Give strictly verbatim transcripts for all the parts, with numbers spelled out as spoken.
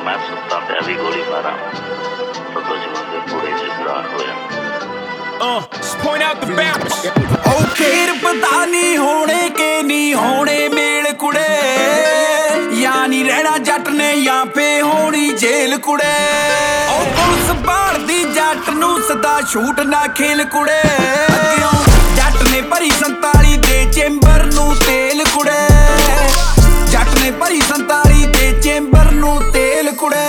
मैं सुता पिया भी गोली मारा तो दुश्मन के पूरे जिगरा होया। Uh, just point out the bounce. ओ फिर पता नहीं होने के नहीं होने मेल कुड़े, यानी रहना जट ने या पे होनी जेल कुड़े। ओ पुलिस बाहर दी जट नू सदा छूट ना खेल कुड़े, अग्यों जट ने भरी संताली दे चेंबर नू तेल कुड़े, जट ने भरी संताली दे चेंबर नू तेल कुड़े।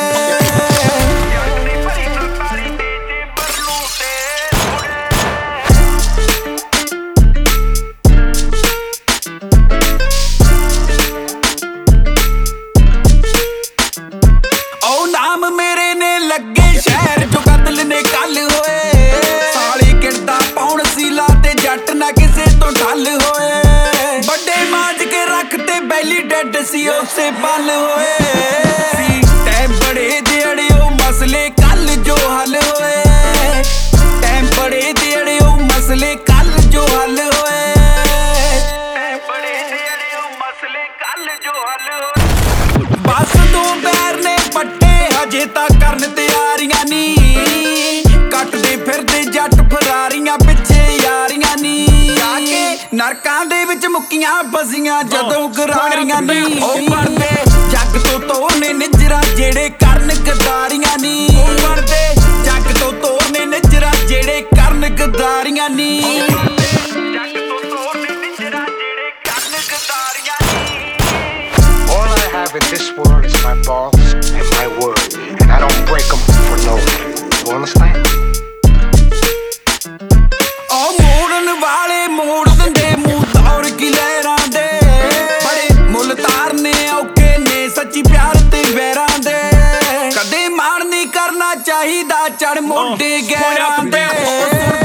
लगे शहर जो कतल ने कल होए, साली किरदा पौन सीला ते जट ना किसे तो ठल होए, बड़े मांज के रखते बैली डेड सी उसे पल होए, टैम बड़े देड़े ओ मसले कल जो हल होए, टैम बड़े देड़े ओ मसले कल जो हल होए, टैम बड़े देड़े ओ मसले कल जो हल होए। बस दो पैर ने पट्टे हजे तक करन तैयारियां नी, कटदे फिरदे जट फरारियां पिछे यारियां नी, जाके नरकां दे विच मुक्कियां फसियां जदों गरारियां नी। ओ मरदे जग तो तोड़ने निजरा जेड़े करन गदारियां नी, ओ मरदे जग तो तोड़ने निजरा जेड़े करन गदारियां नी, जग तो तोड़ने निजरा जेड़े करन गदारियां नी। All I have in this world is my balls and my word, and I don't break them for no one. You understand? ओ मोड़न वाले मोड़ दंदे मुंह तौर की लहरां दे, बड़े मुल तारने औखे ने सच्ची प्यार ते वैरां दे, कदे माण नहीं करना चाहिदा चढ़ मोढे गैरां दे।